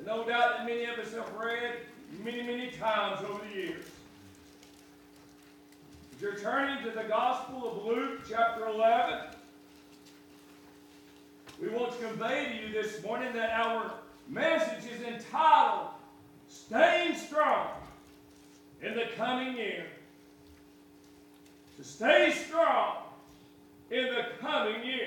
And no doubt that many of us have read many times over the years. As you're turning to the Gospel of Luke, chapter 11, we want to convey to you this morning that our message is entitled, Staying Strong in the Coming Year. To stay strong in the coming year.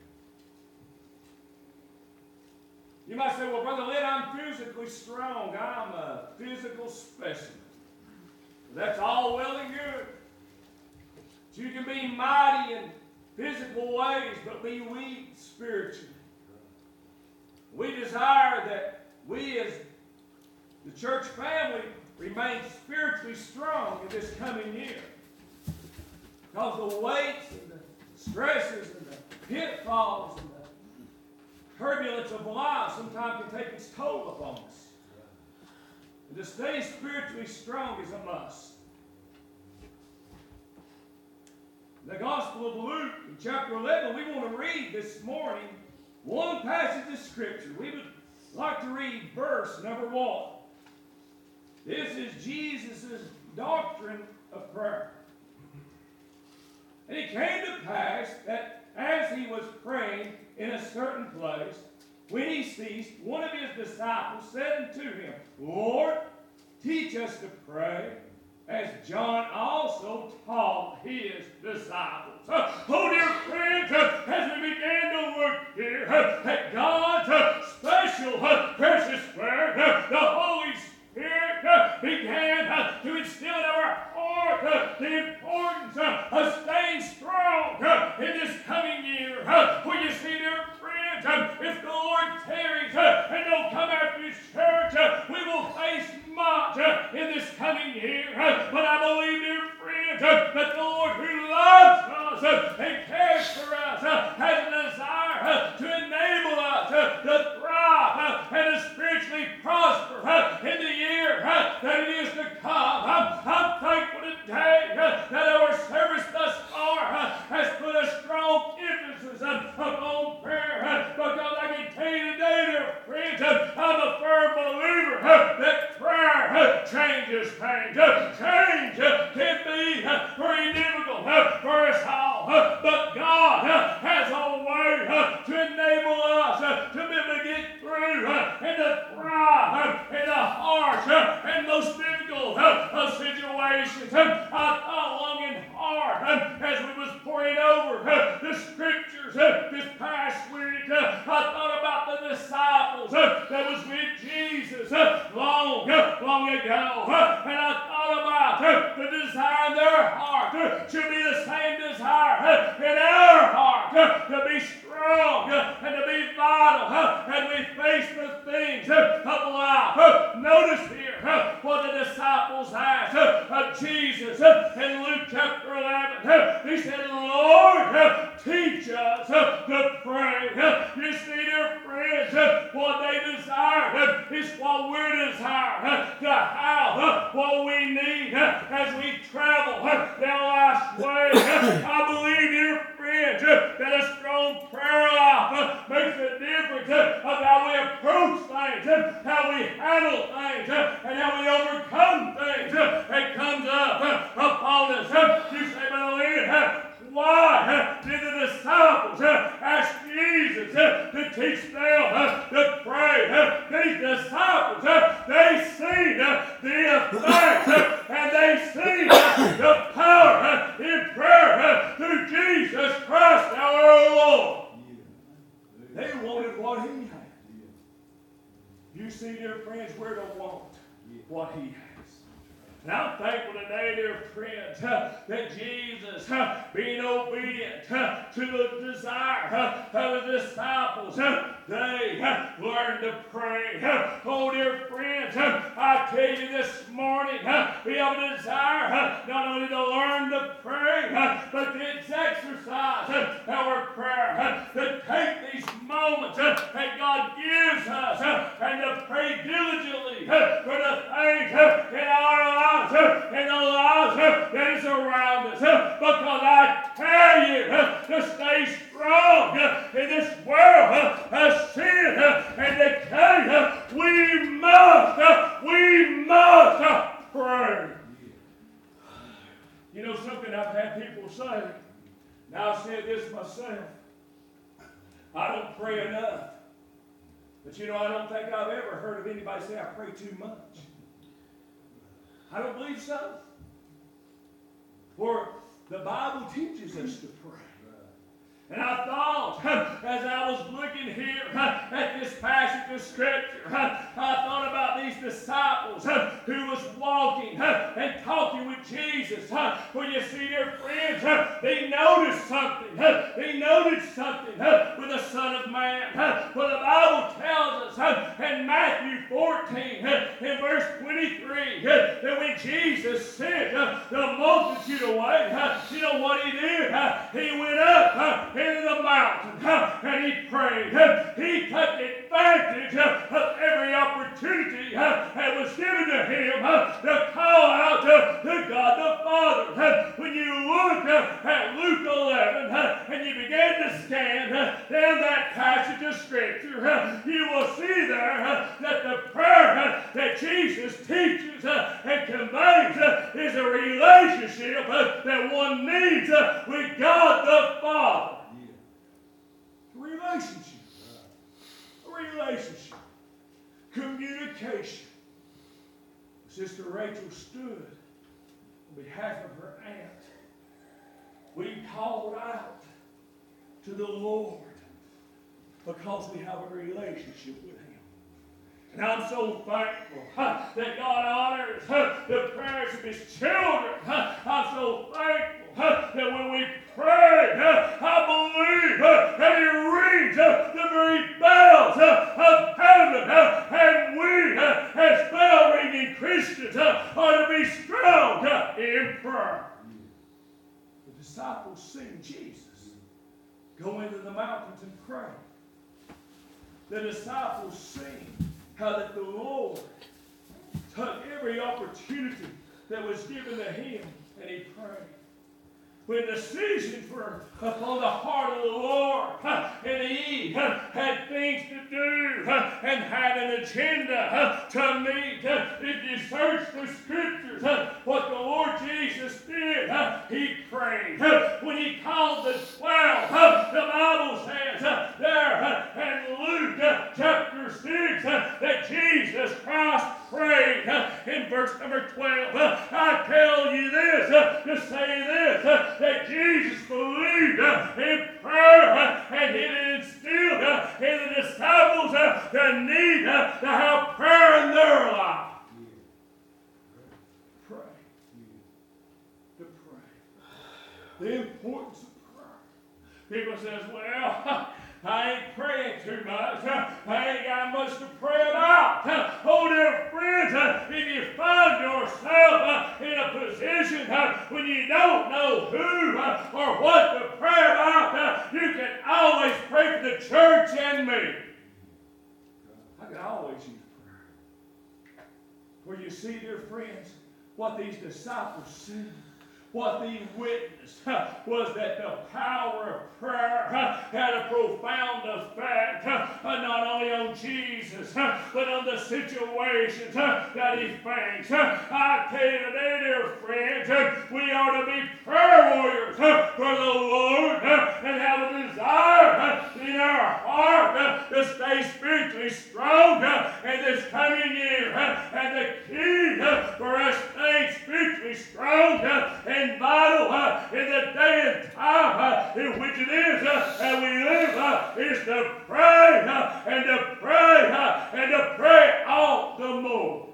You might say, well, Brother Lynn, I'm physically strong. I'm a physical specimen. That's all well and good. You can be mighty in physical ways, but be weak spiritually. We desire that we as the church family remain spiritually strong in this coming year. Because the weights and the stresses and the pitfalls and the turbulence of life sometimes can take its toll upon us. And to stay spiritually strong is a must. The Gospel of Luke, in chapter 11, we want to read this morning one passage of Scripture. We would like to read verse number 1. This is Jesus' doctrine of prayer. And it came to pass that as he was praying in a certain place, when he ceased, one of his disciples said unto him, Lord, teach us to pray, as John also taught his disciples. Oh, dear friends, as we began to look here at God's special, precious prayer, the Holy Spirit began to instill in our heart the importance of staying strong in this coming year. For you see, dear friends, if the Lord tarries and don't come after His church, we will face much in this coming year. But I believe, dear friends, that the Lord who loves us and cares for us has a desire to enable us to thrive and to spiritually prosper in the year that it is to come. I'm thankful today that our service thus far has put a strong emphasis upon prayer, because I can tell you today, dear friends, I'm a firm believer that prayer changes things. Change can be very difficult for us all, but God has a way to enable us to be able to get through and to thrive in the harsh and most difficult of situations. I thought long and hard as we was pouring over the Scriptures this past week. I thought about the disciples that was with Jesus long ago. And I thought about the desire in their heart should be the same desire in our heart, to be strong and to be vital as we face the things of life. Notice here what the disciples asked of Jesus in Luke chapter 11. He said, Lord, teach us to pray. You see, dear friends, what they desire is what we desire to have, what we need as we travel down life's way. I believe, dear friends, that a strong prayer life makes a difference of how we approach things, how we handle things, and how we overcome things that comes up upon us. You say, Brother Lynn, why did the disciples ask Jesus to teach them to pray? These disciples, they seen the effect and they seen the power in prayer through Jesus Christ our Lord. They wanted what He had. You see, dear friends, we're to want what He has. And I'm thankful today, dear friends, that Jesus, being obedient to the desire of the disciples, they learned to pray. Oh, dear friends, I tell you this morning, we have a desire not only to learn to pray, but to exercise our prayer, to take these moments that God gives us and to pray diligently for the things in our lives and the lives that is around us. Because I tell you to stay strong in this world of sin and decay, we saved. Now I said this myself. I don't pray enough. But you know, I don't think I've ever heard of anybody say I pray too much. I don't believe so. For the Bible teaches us to pray. And I thought, as I was looking here at this passage of Scripture, I thought about these disciples who was walking and talking with Jesus. For you see, dear friends, they noticed something. They noticed something with the Son of Man. For the Bible tells us in Matthew 14, in verse 23, that when Jesus sent the multitude away, you know what he did? He went up into the mountain and he prayed. He took advantage of every opportunity that was given to him to call out to God the Father. When you look at Luke 11 and you begin to scan down that passage of Scripture, you will see there that the prayer that Jesus teaches and conveys is a relationship that one needs with God the Father. Relationship. Relationship. Communication. Sister Rachel stood on behalf of her aunt. We called out to the Lord because we have a relationship with Him. And I'm so thankful that God honors the prayers of His children. I'm so thankful that when we pray, I believe that He rings the very bells of heaven. And we, as bell-ringing Christians, are to be strong in prayer. The disciples seen Jesus go into the mountains and pray. The disciples seen how that the Lord took every opportunity that was given to Him and He prayed. When decisions were upon the heart of the Lord, and He had things to do and had an agenda to meet. If you search the Scriptures, what the Lord Jesus did, He prayed. When He called the 12, the Bible says there in Luke chapter 6 that Jesus Christ prayed. In verse number 12, I tell you this, to say this, that Jesus believed in prayer and it instilled in the disciples the need to have prayer in their life. Pray. To pray. The importance of prayer. People says, well, I ain't praying too much. I ain't got much to pray about. Oh, dear friends, if you find yourself in a position when you don't know who or what to pray about, you can always pray for the church and me. I can always use prayer. For you see, dear friends, what these disciples seen, what they witnessed was that the power of prayer had a profound effect not only on Jesus but on the situations that He faced. I tell you today, dear friends, we are to be prayer warriors for the Lord and have a desire in our heart to stay spiritually strong in this coming year. And the key for us staying spiritually strong and vital in the day and time in which it is that we live is to pray and to pray and to pray all the more.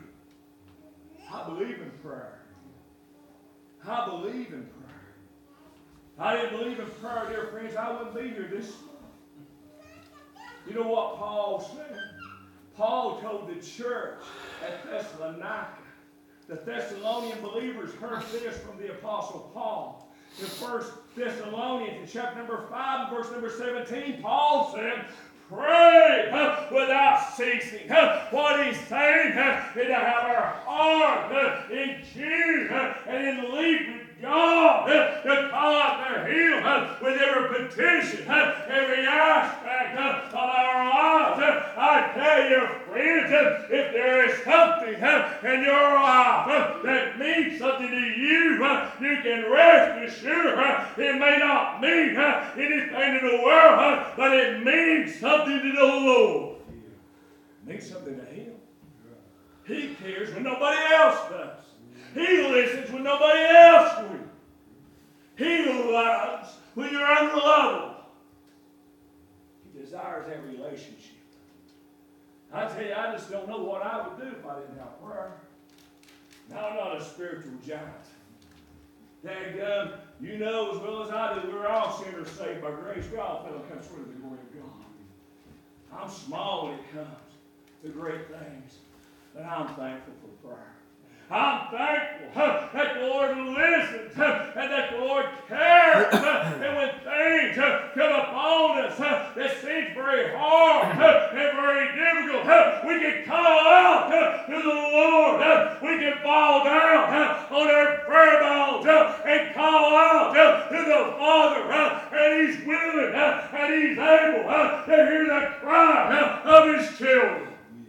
I believe in prayer. I believe in prayer. I didn't believe in prayer, dear friends, I wouldn't be here this morning. You know what Paul said? Paul told the church at Thessalonica. The Thessalonian believers heard this from the Apostle Paul. In 1 Thessalonians, in chapter number 5, and verse number 17, Paul said, pray without ceasing. What he's saying is to have our heart in tune and in league with God, to call out to Him with every petition, every aspect of our lives. I tell you, friends, if there is something in your life that means something to you, you can rest assured it may not mean anything in the world, but it means something to the Lord. It means something to Him. He cares when nobody else does. He listens when nobody else will. He loves when you're unlovable. He desires that relationship. I tell you, I just don't know what I would do if I didn't have prayer. Now, I'm not a spiritual giant. Dadgum, you know as well as I do, we're all sinners saved by grace. We all fell and come short of the glory of God. I'm small when it comes to great things, but I'm thankful for prayer. I'm thankful that the Lord listens and that the Lord cares. And when things come upon us that seems very hard and very difficult, we can call out to the Lord. We can fall down on our prayer bones and call out to the Father. And He's willing and He's able to hear the cry of His children.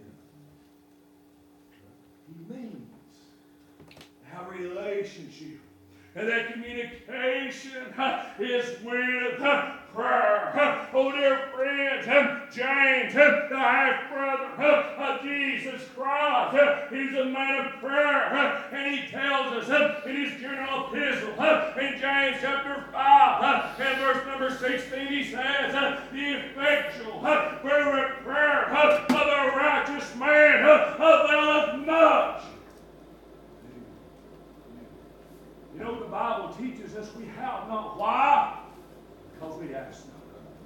Relationship. And that communication is with prayer. Oh, dear friends, James, the half-brother of Jesus Christ, he's a man of prayer. And he tells us in his general epistle, in James chapter 5, and verse number 16, he says, the effectual, fervent prayer of a righteous man availeth much. You know, the Bible teaches us we have not. Why? Because we ask not.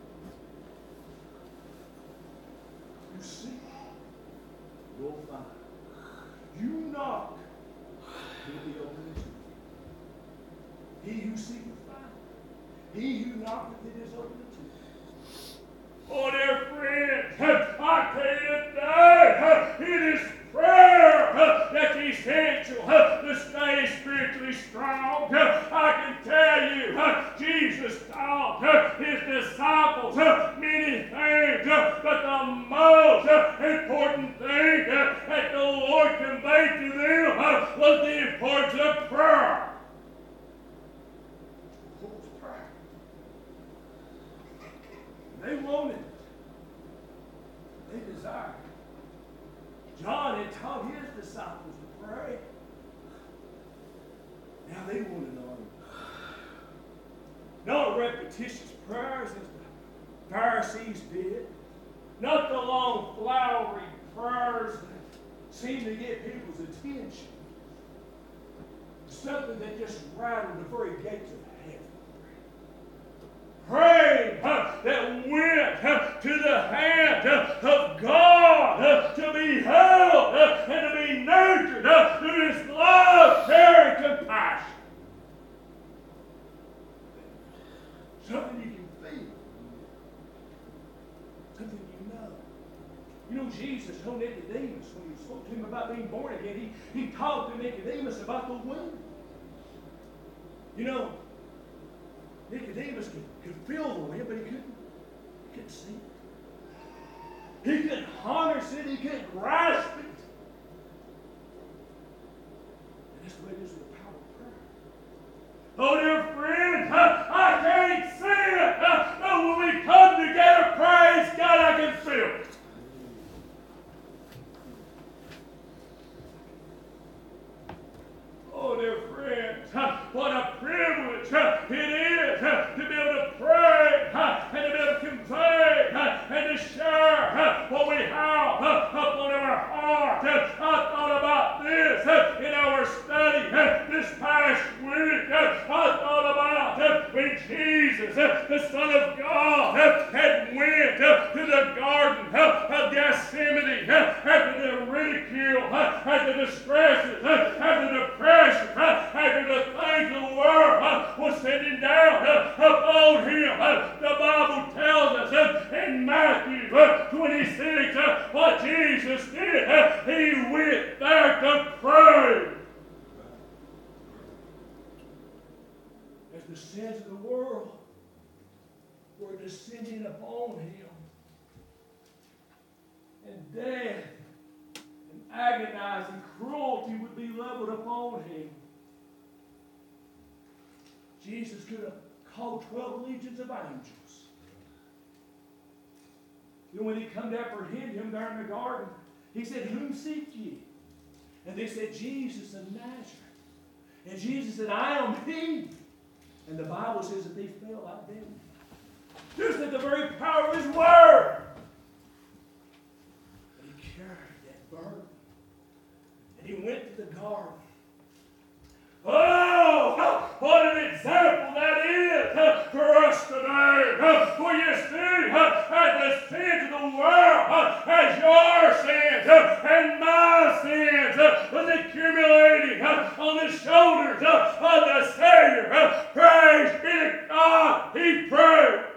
You seek, you'll find. You knock, he'll be open to you. He who seeketh find. He who knocketh, it is open to you. Oh, dear friends, I tell you today, it is prayer that's essential to stay spiritually strong. I can tell you, Jesus taught His disciples many things, but the most important thing that the Lord conveyed to them was the importance of prayer. What was prayer? They wanted it. They desired it. John had taught his disciples to pray. Now they want to know. Not repetitious prayers as the Pharisees did. Not the long, flowery prayers that seem to get people's attention. Something that just rattled the very gates of heaven. Pray that went to the hand of God to be held and to be nurtured through His love, care, and compassion. Something you can feel. Something you know. You know, Jesus told Nicodemus when He spoke to him about being born again, He talked to Nicodemus about the wind. You know, Nicodemus could feel the wind, but he couldn't see it. He couldn't harness it. He couldn't grasp it. And that's the way it is with the power of prayer. Oh, dear friends, I can't see it. But when we come together, praise God, I can feel it. Oh, dear friends, what a privilege it is to be able to pray and to be able to convey and to share what we have upon our heart. I thought about this in our study this past week. I thought about when Jesus, the Son of God, had went to the Garden of Gethsemane after the ridicule, after the stresses, after the pressure, after the things the world was sending down upon him. The Bible tells us in Matthew 26 what Jesus did. He went there to pray. As the sins of the world were descending upon him, agonizing cruelty would be leveled upon him. Jesus could have called 12 legions of angels. You know, when they come to apprehend him there in the garden, he said, "Whom seek ye?" And they said, "Jesus of Nazareth." And Jesus said, "I am he." And the Bible says that they fell like dead. Just at the very power of his word. But he carried that burden. And he went to the garden. Oh, what an example that is for us today. For you see, as the sins of the world, as your sins and my sins was accumulating on the shoulders of the Savior. Praise be to God, he prayed.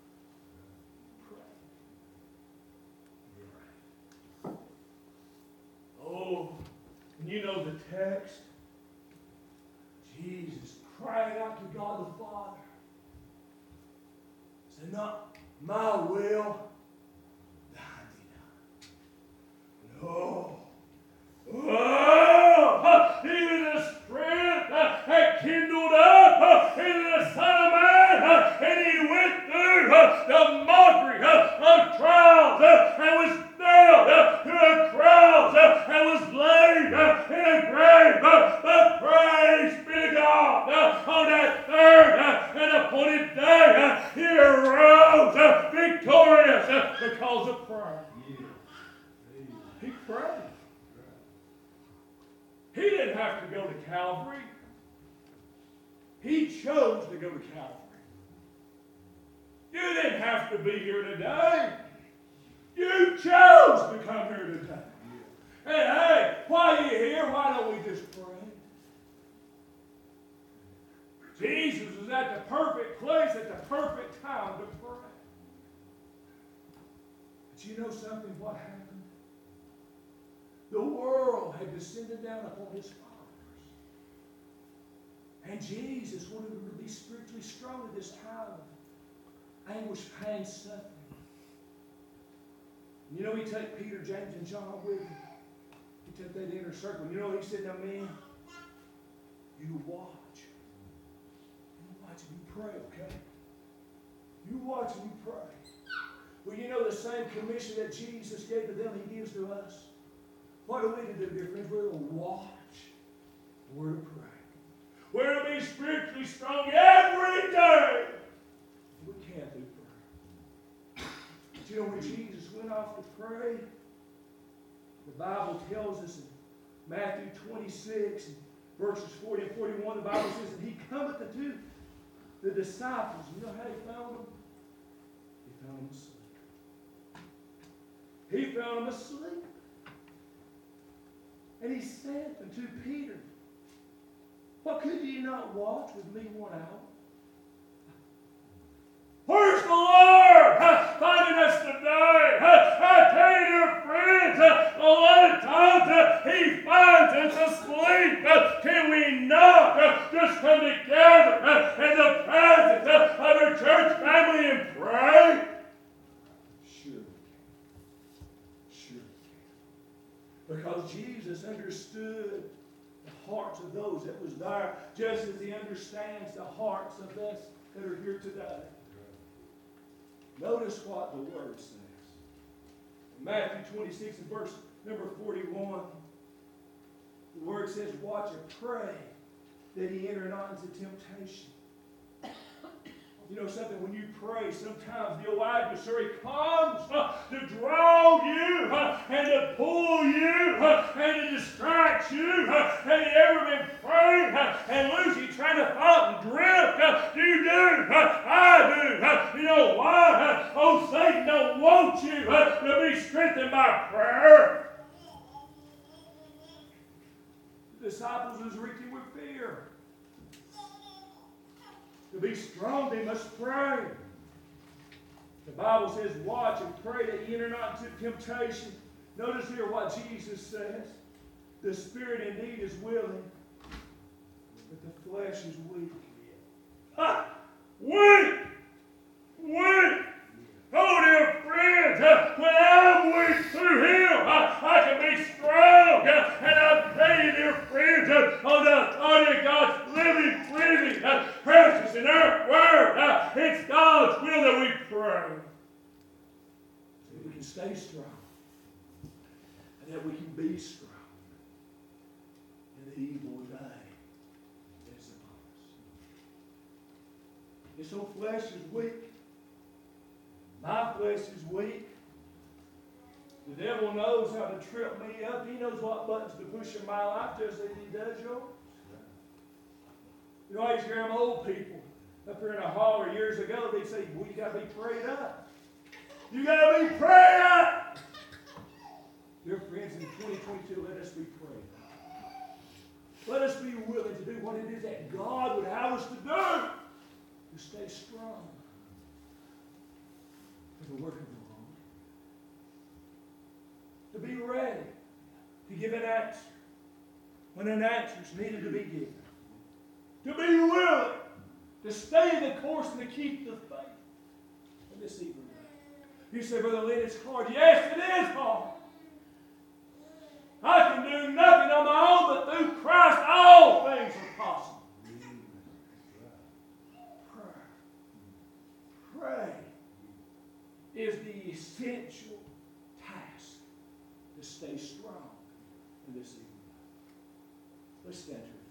Oh, and you know the text. Jesus cried out to God the Father. He said, "Not my will, thine be done." No. Oh, even the strength had kindled up in the Son of Man, and he went through the mockery of trials and was nailed to a cross and was laid in a grave. But praise be to God, on that third and appointed day, he arose victorious because of prayer. He prayed. He didn't have to go to Calvary. He chose to go to Calvary. You didn't have to be here today. You chose to come here today. And hey, while you're here, why don't we just pray? Jesus was at the perfect place at the perfect time to pray. But you know something? What happened? The world had descended down upon his followers. And Jesus wanted them to be spiritually strong at this time of anguish, pain, suffering. You know, he took Peter, James, and John with him. He took that inner circle. You know what he said to me? You watch. You watch and you pray, okay? You watch and you pray. Well, you know the same commission that Jesus gave to them, he gives to us. What are we to do, dear friends? We're to watch. We're to pray. We're to be spiritually strong every day. We can't do prayer. But you know, when Jesus went off to pray, the Bible tells us in Matthew 26, verses 40 and 41, the Bible says that he cometh unto the disciples. You know how he found them? He found them asleep. He found them asleep. And he said unto Peter, "What, could ye not watch with me 1 hour?" Where's the Lord finding us today? I tell you, dear friends, a lot of times he finds us asleep. Can we not just come together in the presence of our church family and pray? Sure we can. Sure we can. Because Jesus understood the hearts of those that was there, just as he understands the hearts of us that are here today. Notice what the Word says. In Matthew 26 and verse number 41, the Word says, "Watch and pray that ye enter not into temptation." You know something? When you pray, sometimes the old adversary comes to draw you and to pull you and to distract you. Have you ever been praying and loosely trying to fall and drift? You do. I do. You know why? Oh, Satan don't want you to be strengthened by prayer. The disciples was reeking with fear. To be strong, they must pray. The Bible says, "Watch and pray that ye enter not into temptation." Notice here what Jesus says. The spirit indeed is willing, but the flesh is weak. Ha! Weak! Weak! Oh, dear friends, when I'm weak through him, I can be strong be strong in the evil day that is upon us. This old flesh is weak. My flesh is weak. The devil knows how to trip me up. He knows what buttons to push in my life just as he does yours. You always hear them old people up here in a holler years ago, they say, well, you got to be prayed up. You got to be prayed up. Dear friends, in 2022, let us be prayed up. Let us be willing to do what it is that God would have us to do to stay strong for the work of the Lord. To be ready to give an answer when an answer is needed to be given. To be willing to stay the course and to keep the faith in this evil day. You say, Brother Lynn, it's hard. Yes, it is hard. I can do nothing on my own, but through Christ all things are possible. Pray is the essential task to stay strong in this evil day. Let's stand to